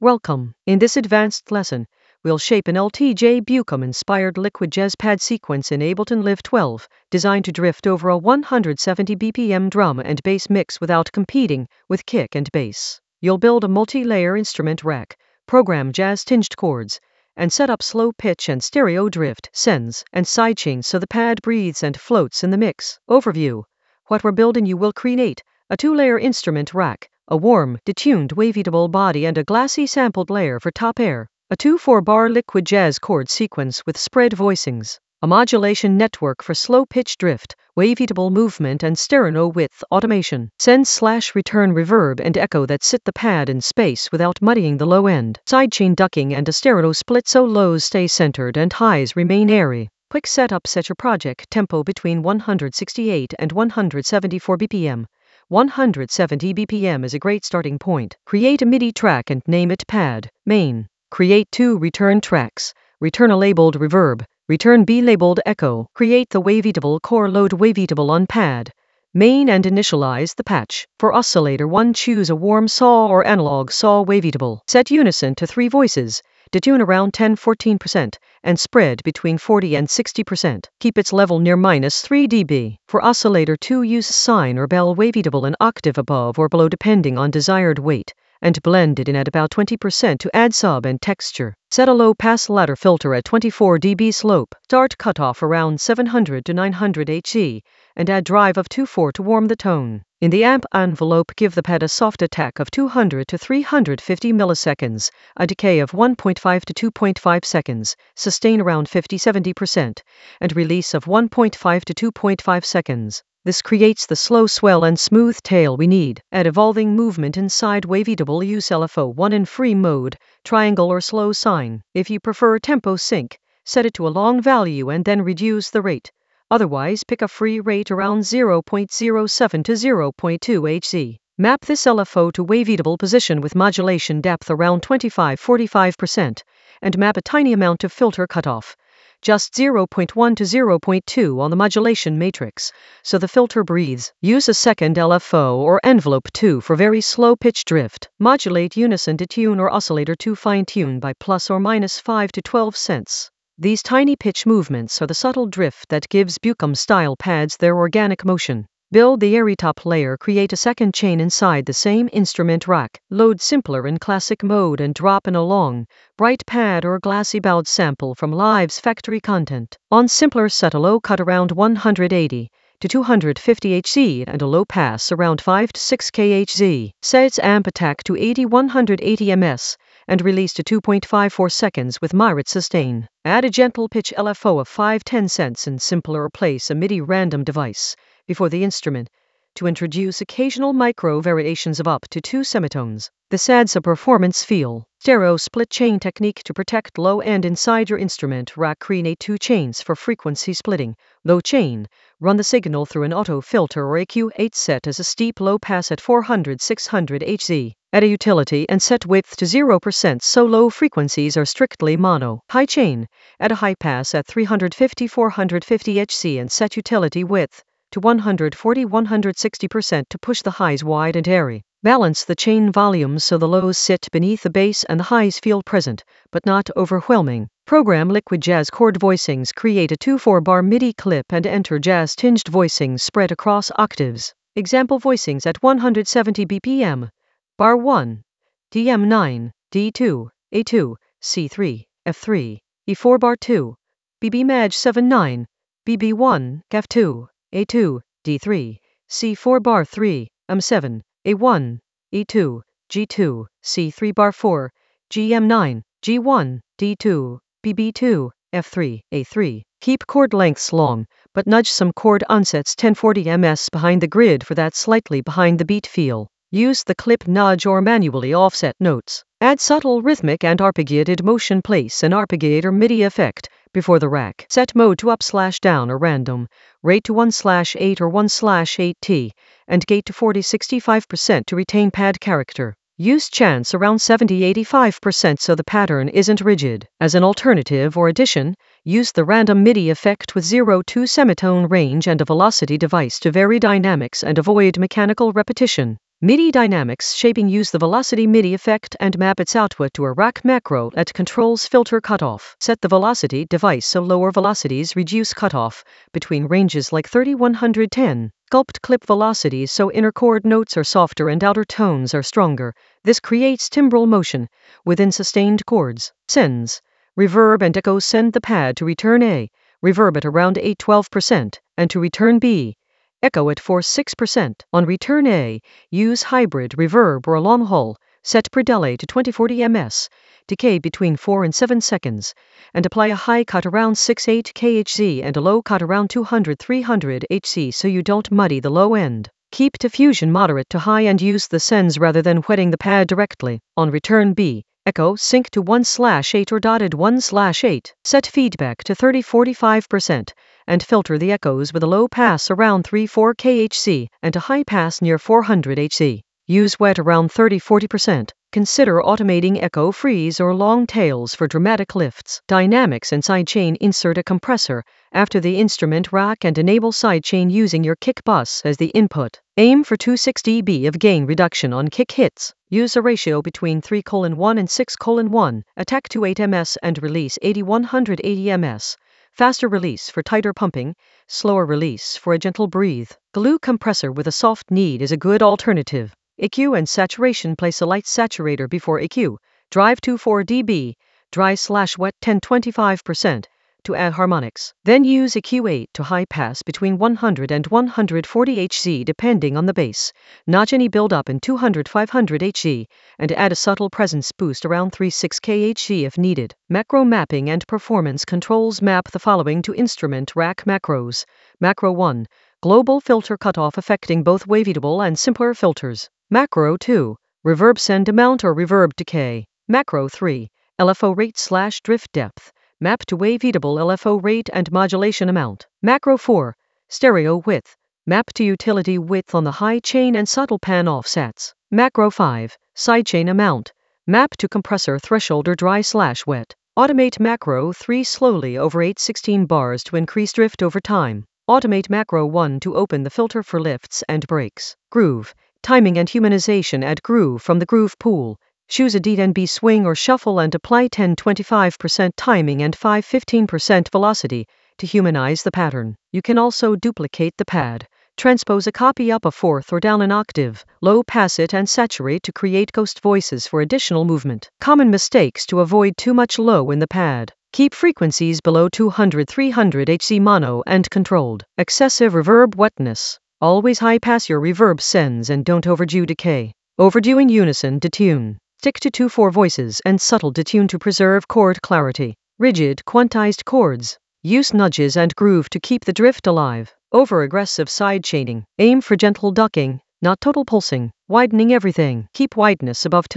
Welcome. In this advanced lesson, we'll shape an LTJ Bucum-inspired liquid jazz pad sequence in Ableton Live 12, designed to drift over a 170 BPM drum and bass mix without competing with kick and bass. You'll build a multi-layer instrument rack, program jazz-tinged chords, and set up slow pitch and stereo drift, sends, and sidechains so the pad breathes and floats in the mix. Overview. What we're building: you will create a 2-layer instrument rack, a warm, detuned wavetable body and a glassy sampled layer for top air, a 2/4-bar liquid jazz chord sequence with spread voicings, a modulation network for slow pitch drift, wavetable movement and stereo width automation, send/return reverb and echo that sit the pad in space without muddying the low end, sidechain ducking and a stereo split so lows stay centered and highs remain airy. Quick setup: set your project tempo between 168 and 174 BPM. 170 BPM is a great starting point. Create a MIDI track and name it pad main. Create 2 return tracks. Return a labeled reverb. Return B labeled echo. Create the wavetable core. Load wavetable on pad main and initialize the patch. For oscillator 1, choose a warm saw or analog saw wavetable. Set unison to 3 voices. Detune around 10-14% and spread between 40 and 60%. Keep its level near -3 dB. For oscillator 2, use sine or bell wavetable an octave above or below depending on desired weight, and blend it in at about 20% to add sub and texture. Set a low-pass ladder filter at 24 dB slope. Start cutoff around 700 to 900 Hz, and add drive of 2/4 to warm the tone. In the amp envelope, give the pad a soft attack of 200 to 350 milliseconds, a decay of 1.5 to 2.5 seconds, sustain around 50-70%, and release of 1.5 to 2.5 seconds. This creates the slow swell and smooth tail we need. Add evolving movement inside wavetable. Use LFO 1 in free mode, triangle or slow sine. If you prefer tempo sync, set it to a long value and then reduce the rate. Otherwise, pick a free rate around 0.07 to 0.2 Hz. Map this LFO to wavetable position with modulation depth around 25-45%, and map a tiny amount of filter cutoff, just 0.1 to 0.2 on the modulation matrix, so the filter breathes. Use a second LFO or envelope 2 for very slow pitch drift. Modulate unison detune or oscillator 2 fine-tune by ±5 to 12 cents. These tiny pitch movements are the subtle drift that gives Bucum-style pads their organic motion. Build the airy top layer. Create a second chain inside the same instrument rack. Load simpler in classic mode and drop in a long, bright pad or glassy bowed sample from Live's factory content. On simpler, set a low cut around 180 to 250 Hz and a low pass around 5 to 6 kHz. Set amp attack to 80-180 ms. and release to 2.54 seconds with moderate sustain. Add a gentle pitch LFO of 5-10 cents and simpler. Place a MIDI random device before the instrument to introduce occasional micro variations of up to 2 semitones. This adds a performance feel. Stereo split chain technique to protect low end inside your instrument rack. Create 2 chains for frequency splitting. Low chain, run the signal through an auto filter or AQ8. Set as a steep low pass at 400-600 Hz. Add a utility and set width to 0% so low frequencies are strictly mono. High chain, add a high pass at 350-450 Hz and set utility width to 140-160% to push the highs wide and airy. Balance the chain volumes so the lows sit beneath the bass and the highs feel present, but not overwhelming. Program liquid jazz chord voicings. Create a 2/4-bar MIDI clip and enter jazz-tinged voicings spread across octaves. Example voicings at 170 BPM. Bar 1, DM9, D2, A2, C3, F3, E4. Bar 2, BB Maj 7-9, BB1, F2, A2, D3, C4. Bar 3, M7, A1, E2, G2, C3. Bar 4, GM9, G1, D2, BB2, F3, A3. Keep chord lengths long, but nudge some chord onsets 10-40 ms behind the grid for that slightly behind the beat feel. Use the clip nudge or manually offset notes. Add subtle rhythmic and arpeggiated motion. Place an arpeggiator MIDI effect before the rack. Set mode to up/down or random, rate to 1/8 or 1/8t, and gate to 40-65% to retain pad character. Use chance around 70-85% so the pattern isn't rigid. As an alternative or addition, use the random MIDI effect with 0-2 semitone range and a velocity device to vary dynamics and avoid mechanical repetition. MIDI Dynamics Shaping. Use the velocity MIDI effect and map its output to a rack macro that controls filter cutoff. Set the velocity device so lower velocities reduce cutoff between ranges like 30-110. Sculpt clip velocities so inner chord notes are softer and outer tones are stronger. This creates timbral motion within sustained chords. Sends. Reverb and echo. Send the pad to return A. Reverb at around 8-12% and to return B. Echo at 4-6%. On return A, use hybrid reverb or long haul. Set per delay to 2040 ms. Decay between 4 and 7 seconds. And apply a high cut around 6-8 kHz and a low cut around 200-300 Hz so you don't muddy the low end. Keep diffusion moderate to high and use the sends rather than wetting the pad directly. On return B, echo sync to 1/8 or dotted 1/8. Set feedback to 30-45% and filter the echoes with a low pass around 3-4 kHz and a high pass near 400 Hz. Use wet around 30-40%. Consider automating echo freeze or long tails for dramatic lifts. Dynamics and sidechain. Insert a compressor after the instrument rack and enable sidechain using your kick bus as the input. Aim for 260 dB of gain reduction on kick hits. Use a ratio between 3:1 and 6:1. Attack to 8 ms and release 80-180 ms. Faster release for tighter pumping, slower release for a gentle breathe. Glue compressor with a soft knead is a good alternative. EQ and saturation. Place a light saturator before EQ. Drive to 4 dB. Dry/wet 10-25% to add harmonics. Then use EQ8 to high pass between 100 and 140 Hz depending on the bass. Notch any build up in 200-500 Hz and add a subtle presence boost around 3-6 kHz if needed. Macro mapping and performance controls. Map the following to instrument rack macros. Macro 1. Global filter cutoff affecting both waveable and simpler filters. Macro 2. Reverb send amount or reverb decay. Macro 3. LFO rate/drift depth. Map to waveable LFO rate and modulation amount. Macro 4. Stereo width. Map to utility width on the high chain and subtle pan offsets. Macro 5. Sidechain amount. Map to compressor threshold or dry/wet. Automate macro 3 slowly over 8/16 bars to increase drift over time. Automate macro 1 to open the filter for lifts and breaks. Groove. Timing and humanization. Add groove from the groove pool. Choose a D10B swing or shuffle and apply 10-25% timing and 5-15% velocity to humanize the pattern. You can also duplicate the pad. Transpose a copy up a fourth or down an octave. Low pass it and saturate to create ghost voices for additional movement. Common mistakes to avoid too much low in the pad. Keep frequencies below 200-300 Hz mono and controlled. Excessive reverb wetness. Always high pass your reverb sends and don't overdo decay. Overdo in unison detune. Stick to 2/4 voices and subtle detune to preserve chord clarity. Rigid, quantized chords. Use nudges and groove to keep the drift alive. Over-aggressive side chaining. Aim for gentle ducking, not total pulsing. Widening everything. Keep wideness above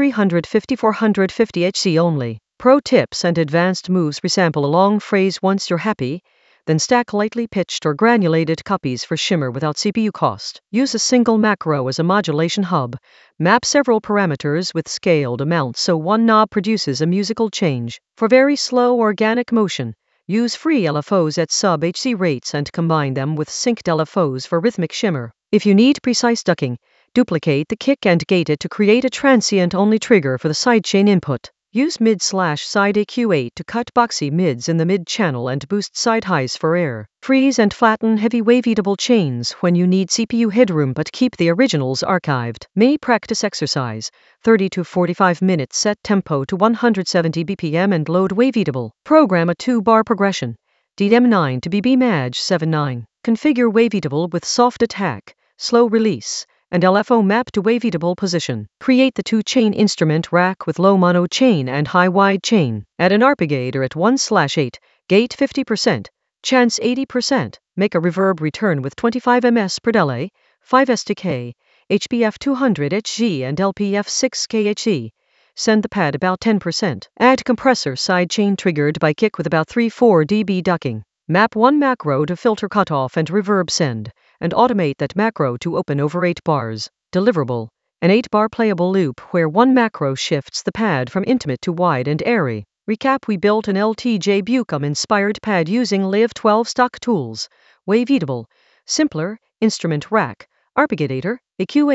350-450 Hz only. Pro tips and advanced moves. Resample a long phrase once you're happy, then stack lightly pitched or granulated copies for shimmer without CPU cost. Use a single macro as a modulation hub. Map several parameters with scaled amounts so one knob produces a musical change. For very slow organic motion, use free LFOs at sub-Hz rates and combine them with synced LFOs for rhythmic shimmer. If you need precise ducking, duplicate the kick and gate it to create a transient-only trigger for the sidechain input. Use mid/side EQ8 to cut boxy mids in the mid channel and boost side highs for air. Freeze and flatten heavy waveable chains when you need CPU headroom but keep the originals archived. Mini practice exercise. 30 to 45 minutes. Set tempo to 170 BPM and load waveable. Program a 2-bar progression. DDM9 to BB-Maj 7/9. Configure waveable with soft attack, slow release, and LFO map to waveable position. Create the 2-chain instrument rack with low mono chain and high wide chain. Add an arpeggiator at 1/8, gate 50%, chance 80%. Make a reverb return with 25 ms per delay, 5 SDK, HBF 200 Hz and LPF 6 kHz. Send the pad about 10%. Add compressor sidechain triggered by kick with about 3-4 dB ducking. Map one macro to filter cutoff and reverb send, and automate that macro to open over 8 bars. Deliverable. An 8-bar playable loop where one macro shifts the pad from intimate to wide and airy. Recap: we built an LTJ Bucom-inspired pad using Live 12 stock tools. Waveable. Simpler, instrument rack, arpeggiator, EQ8,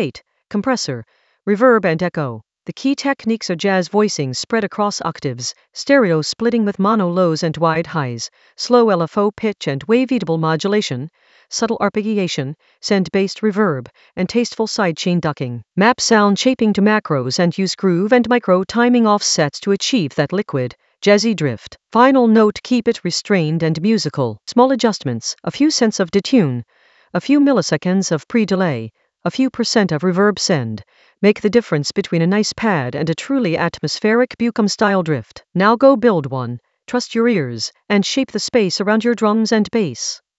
compressor, reverb and echo. The key techniques are jazz voicing spread across octaves, stereo splitting with mono lows and wide highs, slow LFO pitch and wave-eatable modulation, subtle arpeggiation, send-based reverb, and tasteful sidechain ducking. Map sound shaping to macros and use groove and micro timing offsets to achieve that liquid, jazzy drift. Final note: keep it restrained and musical. Small adjustments, a few cents of detune, a few milliseconds of pre-delay, a few % of reverb send, make the difference between a nice pad and a truly atmospheric Bucum-style drift. Now go build one, trust your ears, and shape the space around your drums and bass.